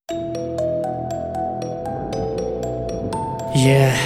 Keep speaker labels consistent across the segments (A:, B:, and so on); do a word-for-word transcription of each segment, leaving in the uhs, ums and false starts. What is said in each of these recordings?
A: Yeah.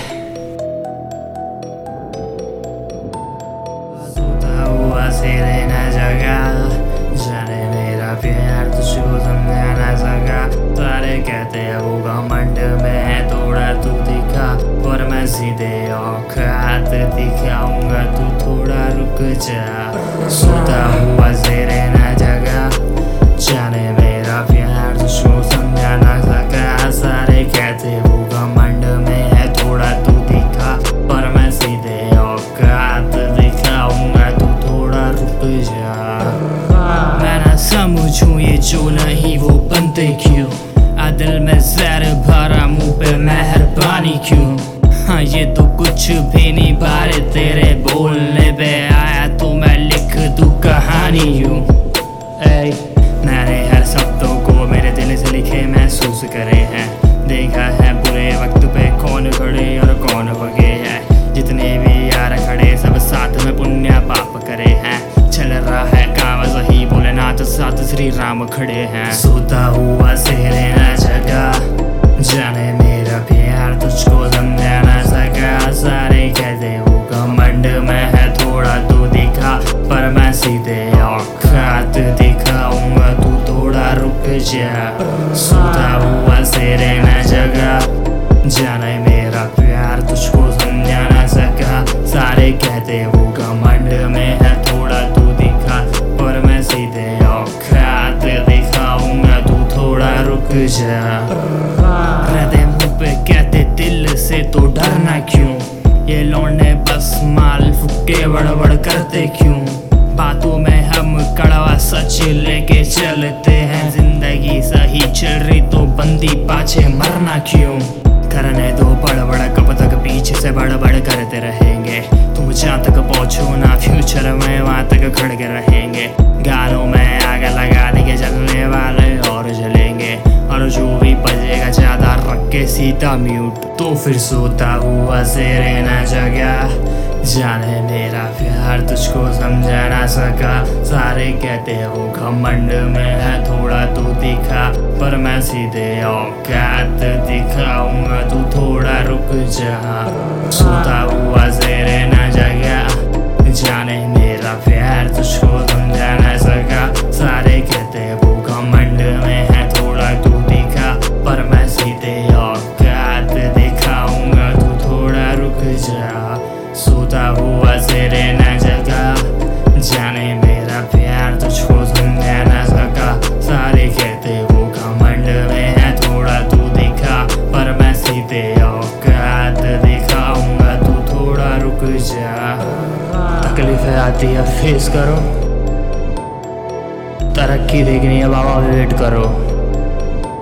A: सोता हुआ सिरे न जगा, जाने मेरा प्यार तुझको समझा न सका। सारे कहते हैं वो घमंड में है थोड़ा तू दिखा, पर मैं सीधे औकात दिखाऊंगा, तू थोड़ा रुक जा। सोता हुआ सिरे न जगा, जाने मेरा प्यार तुझको समझा न सका। सारे कहते वो घमंड में है थोड़ा तू दिखा, पर मैं सीधे औकात दिखाऊंगा, तू थोड़ा रुक जा। मैं ना समझूं ये जो नहीं वो बनते क्यों, आ दिल में जहर भरा मुंह पे मेहरबानी क्यों। हाँ ये तो कुछ भी नहीं बारे तेरे बोलने पे आया, तो मैं लिख दूं कहानी यूं। ऐ मैंने हर शब्दों को मेरे दिल से लिखे महसूस करे हैं, देखा है बुरे वक्त पे कौन खड़े और कौन भगे हैं। जितने भी यार खड़े सब साथ में पुण्य पाप करे हैं, चल रहा है काम सही भोलेनाथ साथ श्री राम खड़े हैं। सोता हुआ सिरे न जगा, जाने मेरा प्यार तुझको समझा न सका। सारे कहते वो घमंड में है थोड़ा तू दिखा, पर मैं सीधे औकात दिखाऊंगा, तू थोड़ा रुक जा। सोता हुआ सिरे न जगा, जाने मेरा प्यार तुझको समझा न सका। सारे कहते वो घमंड में है थोड़ा तू दिखा, पर मैं सीधे औकात दिखाऊंगा, तू थोड़ा रुक जा। रहते मुँह पे कहते दिल से तो डरना क्यों, ये लौंडे बस माल फुक्के बड़बड़ करते क्यों। बातों में हम कड़वा सच लेके चलते हैं, जिंदगी सही चल रही तो बंदी पाछे मरना क्यों। करने दो बड़बड़ कब तक पीछे से बड़बड़ करते रहेंगे, तुम जहाँ तक पहुँचो ना फ्यूचर में वहाँ तक खड़के रहेंगे। गालों में आग लगा देंगे जलने वाले और जलेंगे, और जो भी बजेगा ज्यादा रख के सीधा म्यूट। तो फिर सोता हुआ सिरे न जगा, जाने मेरा प्यार तुझको समझा ना सका। सारे कहते वो घमंड में है थोड़ा तू दिखा, पर मैं सीधे औकात दिखाऊंगा, तू थोड़ा रुक जा। सोता हुआ सिरे न जगा, जाने मेरा प्यार तुझको समझा ना सका। सारे कहते वो घमंड में है थोड़ा तू दिखा, पर मैं सीधे औकात दिखाऊंगा, तू थोड़ा रुक जा। सोता हुआ सिरे न जगा, जाने मेरा प्यार तुझको समझा न सका। सारे कहते वो घमंड में है थोड़ा तू दिखा, पर मैं सीधे औकात दिखाऊंगा, तू थोड़ा रुक जा। तकलीफें आती है फेस करो, तरक्की देखनी है बाबा वेट करो।